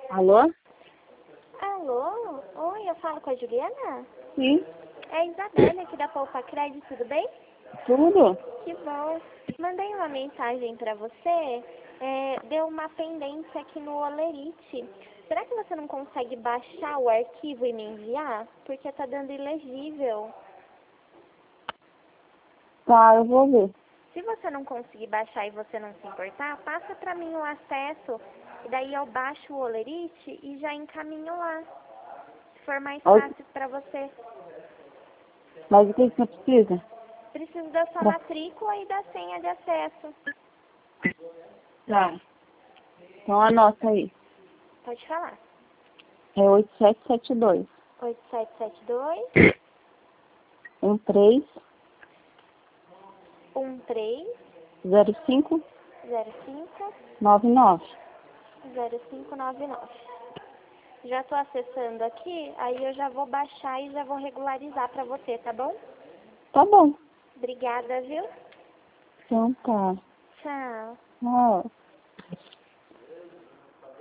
Alô? Alô? Oi, eu falo com a Juliana? Sim. É a Isabelle aqui da Poupa Crédito, tudo bem? Tudo? Que bom. Mandei uma mensagem pra você, deu uma pendência aqui no Olerite. Será que você não consegue baixar o arquivo e me enviar? Porque tá dando ilegível. Tá, eu vou ver. Se você não conseguir baixar e você não se importar, passa pra mim o acesso. E daí eu baixo o Olerite e já encaminho lá. Se for mais fácil pra você. Mas o que você precisa? Preciso da sua matrícula e da senha de acesso. Tá. Então anota aí. Pode falar. É 8772 8772 13 05 1305 99. 0599. Já tô acessando aqui, aí eu já vou baixar e já vou regularizar pra você, tá bom? Tá bom. Obrigada, viu? Então tá. Tchau. Tchau.